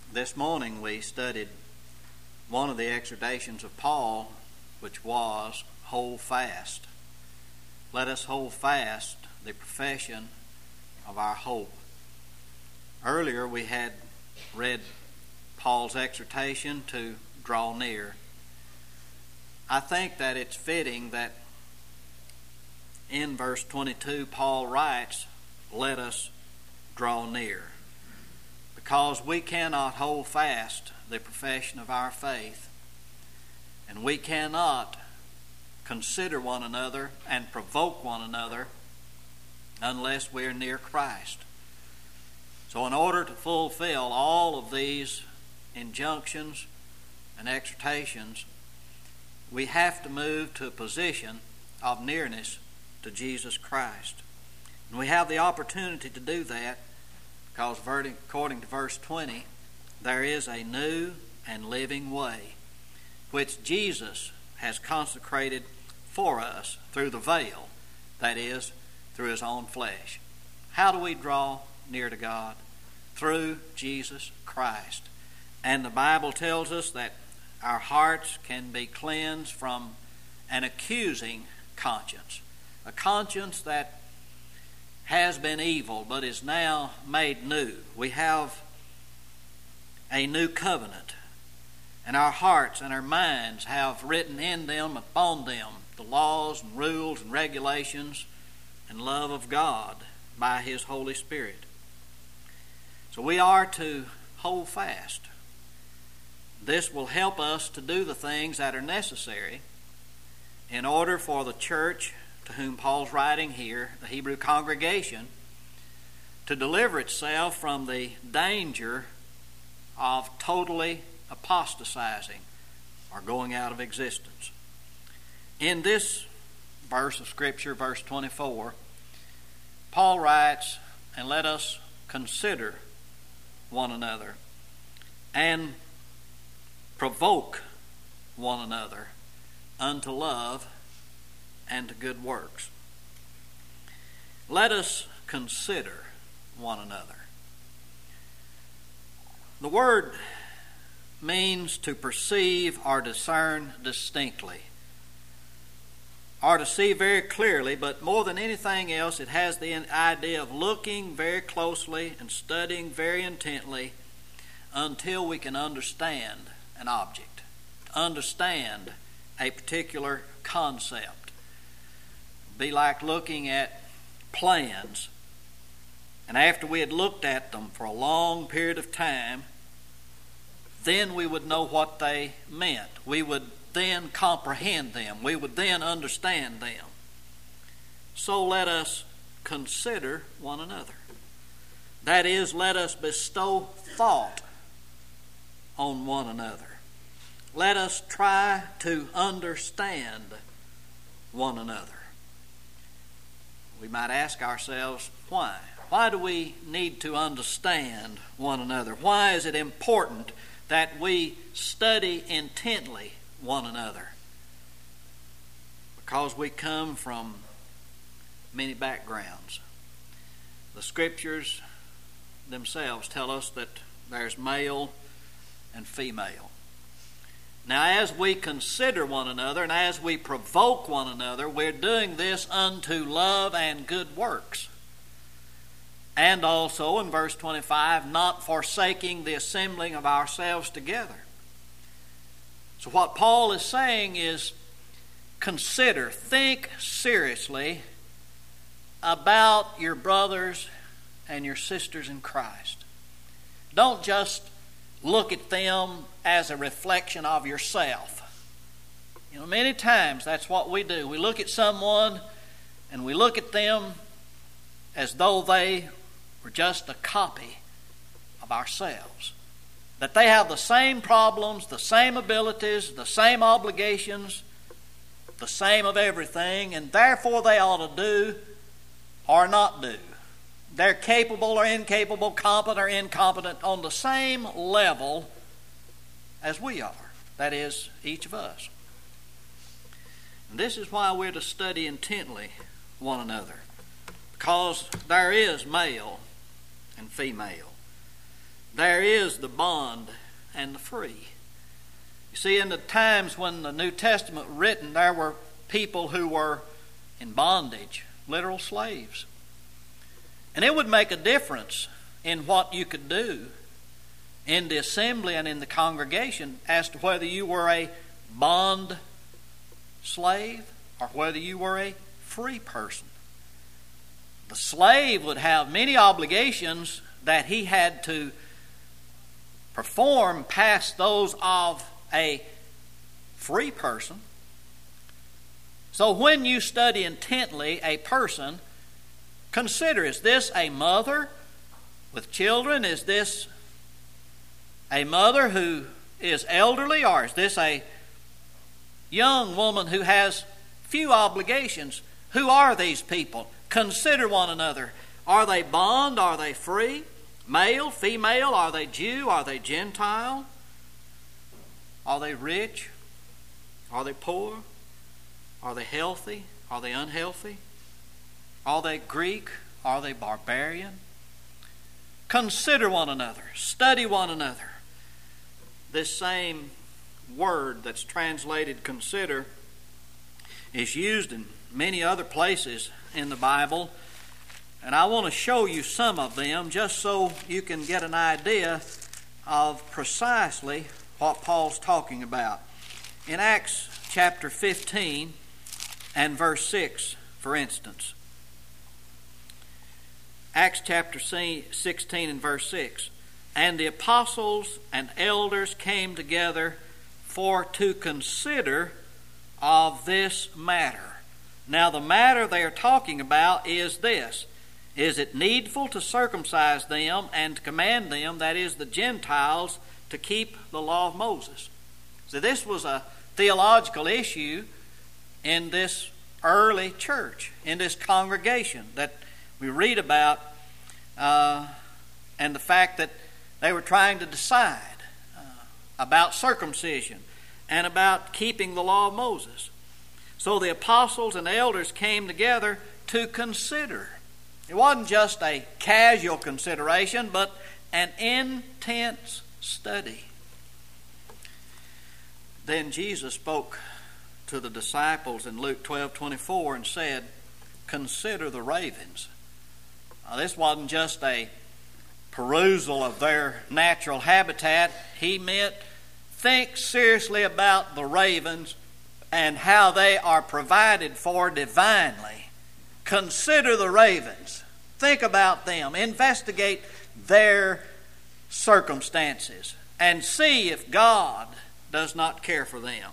This morning we studied one of the exhortations of Paul, which was, hold fast. Let us hold fast the profession of our hope. Earlier we had read Paul's exhortation to draw near. I think that it's fitting that in verse 22 Paul writes, let us draw near. Because we cannot hold fast the profession of our faith, and we cannot consider one another and provoke one another unless we're near Christ. So in order to fulfill all of these injunctions and exhortations, we have to move to a position of nearness to Jesus Christ. And we have the opportunity to do that because according to verse 20, there is a new and living way which Jesus has consecrated for us through the veil, that is, through his own flesh. How do we draw near to God? Through Jesus Christ. And the Bible tells us that our hearts can be cleansed from an accusing conscience, a conscience that has been evil but is now made new. We have a new covenant, and our hearts and our minds have written in them, upon them, the laws and rules and regulations and love of God by his Holy Spirit. So we are to hold fast. This will help us to do the things that are necessary in order for the church to whom Paul's writing here, the Hebrew congregation, to deliver itself from the danger of totally apostatizing or going out of existence. In this verse of Scripture, verse 24, Paul writes, and let us consider one another and provoke one another unto love and to good works. Let us consider one another. The word means to perceive or discern distinctly, or to see very clearly, but more than anything else, it has the idea of looking very closely and studying very intently until we can understand an object, understand a particular concept. Be like looking at plans, and after we had looked at them for a long period of time, then we would know what they meant. We would then comprehend them. We would then understand them. So let us consider one another. That is, let us bestow thought on one another. Let us try to understand one another. We might ask ourselves, why? Why do we need to understand one another? Why is it important that we study intently one another? Because we come from many backgrounds. The Scriptures themselves tell us that there's male and female. Now, as we consider one another and as we provoke one another, we're doing this unto love and good works. And also, in verse 25, not forsaking the assembling of ourselves together. So what Paul is saying is, consider, think seriously about your brothers and your sisters in Christ. Don't just look at them as a reflection of yourself. You know, many times that's what we do. We look at someone and we look at them as though they were just a copy of ourselves. That they have the same problems, the same abilities, the same obligations, the same of everything, and therefore they ought to do or not do. They're capable or incapable, competent or incompetent on the same level as we are. That is, each of us. And this is why we're to study intently one another. Because there is male and female. there is the bond and the free. You see, in the times when the New Testament was written, there were people who were in bondage, literal slaves. And it would make a difference in what you could do in the assembly and in the congregation as to whether you were a bond slave or whether you were a free person. The slave would have many obligations that he had to perform past those of a free person. So when you study intently a person, consider, is this a mother with children? Is this a mother who is elderly? Or is this a young woman who has few obligations? Who are these people? Consider one another. Are they bond? Are they free? Male, female? Are they Jew? Are they Gentile? Are they rich? Are they poor? Are they healthy? Are they unhealthy? Are they Greek? Are they barbarian? Consider one another. Study one another. This same word that's translated consider is used in many other places in the Bible, and I want to show you some of them just so you can get an idea of precisely what Paul's talking about. In Acts chapter 15 and verse 6, for instance. Acts chapter 16 and verse 6. And the apostles and elders came together for to consider of this matter. Now the matter they are talking about is this. Is it needful to circumcise them and to command them, that is the Gentiles, to keep the law of Moses? So this was a theological issue in this early church, in this congregation that we read about, and the fact that they were trying to decide about circumcision and about keeping the law of Moses. So the apostles and elders came together to consider. It wasn't just a casual consideration, but an intense study. Then Jesus spoke to the disciples in Luke 12:24 and said, consider the ravens. Now, this wasn't just a perusal of their natural habitat. He meant think seriously about the ravens and how they are provided for divinely. Consider the ravens. Think about them. Investigate their circumstances and see if God does not care for them.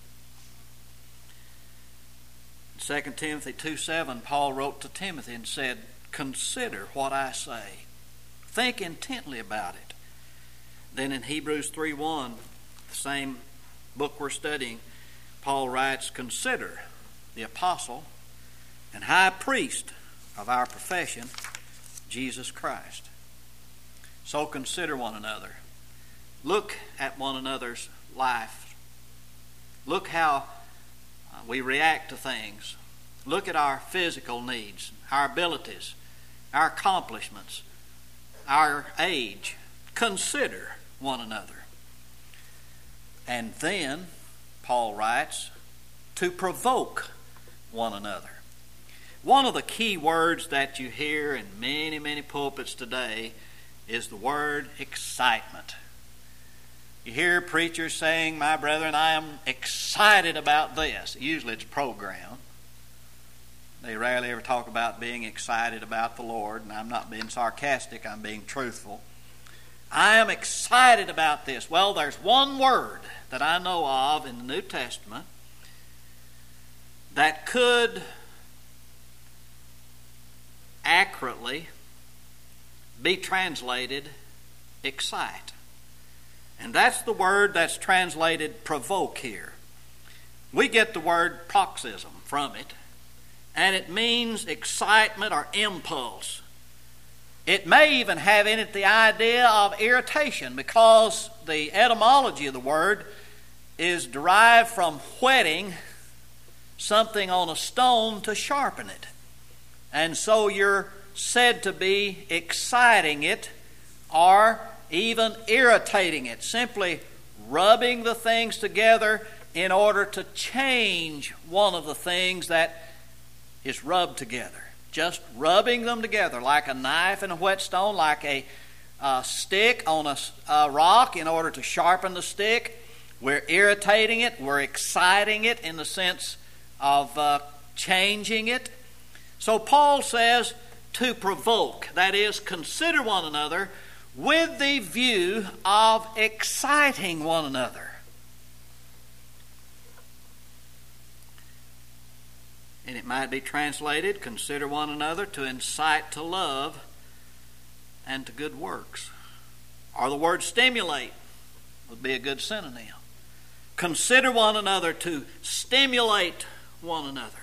In 2 Timothy 2:7, Paul wrote to Timothy and said, consider what I say. Think intently about it. Then in Hebrews 3:1, the same book we're studying, Paul writes, consider the apostle and high priest of our profession, Jesus Christ. So consider one another. Look at one another's life. Look how we react to things. Look at our physical needs, our abilities, our accomplishments, our age. Consider one another. And then, Paul writes, to provoke one another. One of the key words that you hear in many, many pulpits today is the word excitement. You hear preachers saying, my brethren, I am excited about this. Usually it's a program. They rarely ever talk about being excited about the Lord, and I'm not being sarcastic, I'm being truthful. I am excited about this. Well, there's one word that I know of in the New Testament that could accurately be translated excite. And that's the word that's translated provoke here. We get the word paroxysm from it, and it means excitement or impulse. It may even have in it the idea of irritation, because the etymology of the word is derived from whetting something on a stone to sharpen it. And so you're said to be exciting it or even irritating it, simply rubbing the things together in order to change one of the things that is rubbed together. Just rubbing them together like a knife and a whetstone, like a stick on a rock in order to sharpen the stick. We're irritating it, we're exciting it in the sense of changing it. So Paul says to provoke, that is, consider one another with the view of exciting one another. And it might be translated, consider one another to incite to love and to good works. Or the word stimulate would be a good synonym. Consider one another to stimulate one another.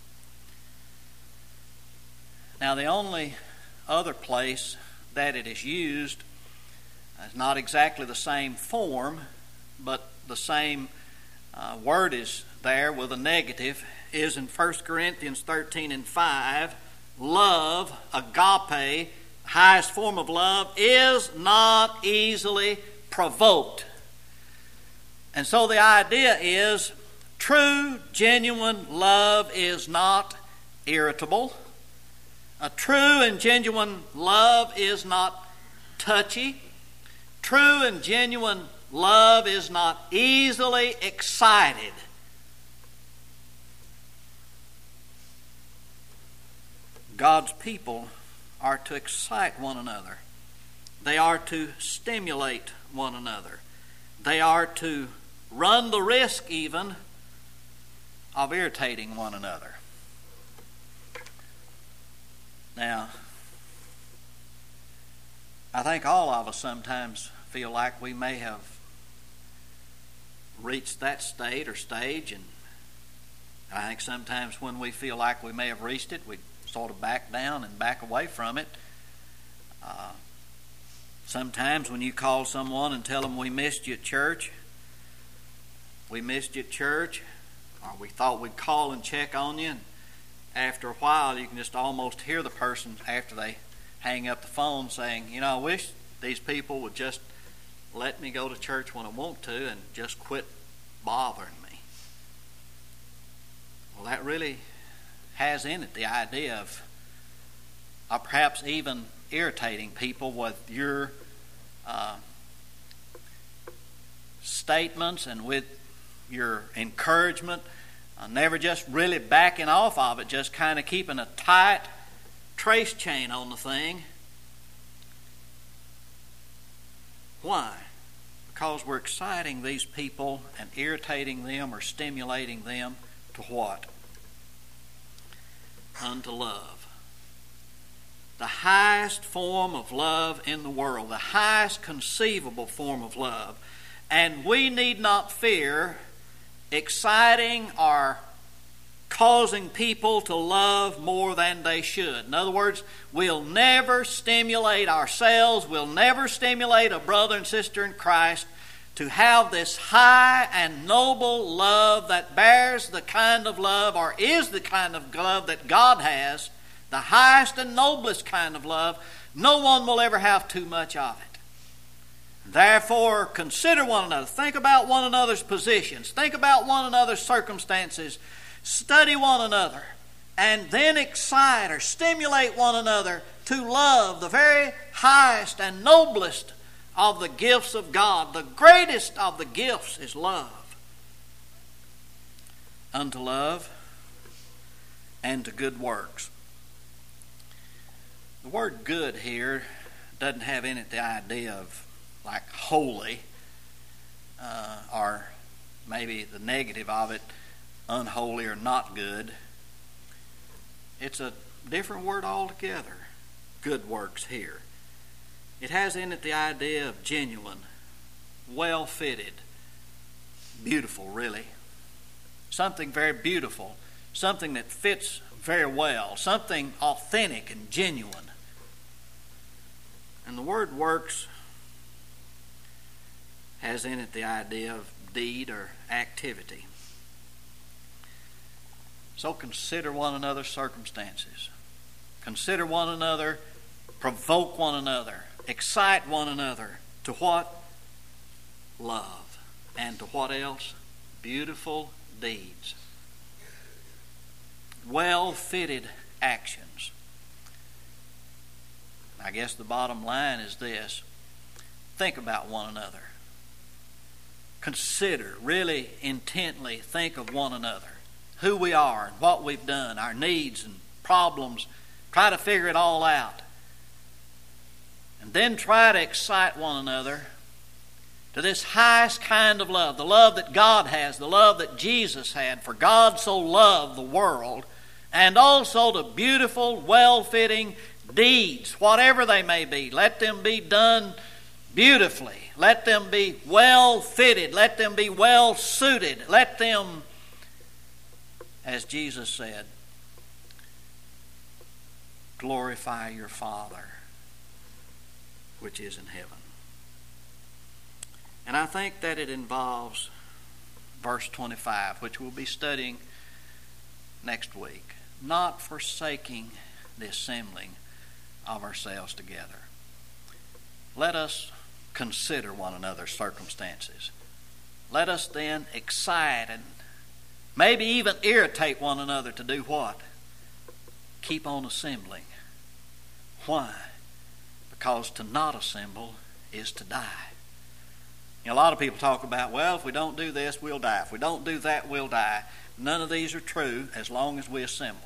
Now, the only other place that it is used is not exactly the same form, but the same word is there with a negative, is in 1 Corinthians 13 and 5. Love, agape, highest form of love, is not easily provoked. And so the idea is true, genuine love is not irritable. A true and genuine love is not touchy. True and genuine love is not easily excited. God's people are to excite one another. They are to stimulate one another. They are to run the risk even of irritating one another. Now, I think all of us sometimes feel like we may have reached that state or stage, and I think sometimes when we feel like we may have reached it, we sort of back down and back away from it. Sometimes when you call someone and tell them we missed you at church, or we thought we'd call and check on you, and after a while you can just almost hear the person after they hang up the phone saying, I wish these people would just let me go to church when I want to and just quit bothering me. Well, that really has in it the idea of perhaps even irritating people with your statements and with your encouragement, never just really backing off of it, just kind of keeping a tight trace chain on the thing. Why? Because we're exciting these people and irritating them or stimulating them to what? Unto love. The highest form of love in the world, the highest conceivable form of love. And we need not fear exciting or causing people to love more than they should. In other words, we'll never stimulate ourselves, we'll never stimulate a brother and sister in Christ to have this high and noble love that bears the kind of love, or is the kind of love that God has, the highest and noblest kind of love. No one will ever have too much of it. Therefore, consider one another. Think about one another's positions. Think about one another's circumstances. Study one another. And then excite or stimulate one another to love, the very highest and noblest of the gifts of God. The greatest of the gifts is love. Unto love and to good works. The word good here doesn't have in it the idea of like holy, or maybe the negative of it, unholy or not good. It's a different word altogether, good works here. It has in it the idea of genuine, well-fitted, beautiful really. Something very beautiful, something that fits very well, something authentic and genuine. And the word works has in it the idea of deed or activity. So consider one another's circumstances. Consider one another, provoke one another, excite one another To what? Love. And to what else? Beautiful deeds. Well-fitted actions. I guess the bottom line is this. Think about one another. Consider, really intently think of one another. Who we are and what we've done, our needs and problems. Try to figure it all out. And then try to excite one another to this highest kind of love, the love that God has, the love that Jesus had. For God so loved the world, and also the beautiful, well-fitting deeds, whatever they may be. Let them be done beautifully. Let them be well-fitted. Let them be well-suited. Let them, as Jesus said, glorify your Father which is in heaven. And I think that it involves verse 25, which we'll be studying next week. Not forsaking the assembling of ourselves together. Let us consider one another's circumstances. Let us then excite and maybe even irritate one another to do what? Keep on assembling. Why? Because to not assemble is to die. You know, a lot of people talk about, well, if we don't do this, we'll die. If we don't do that, we'll die. None of these are true as long as we assemble.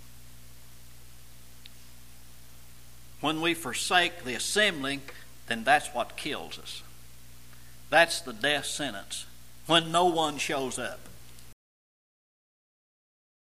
When we forsake the assembling, then that's what kills us. That's the death sentence. When no one shows up.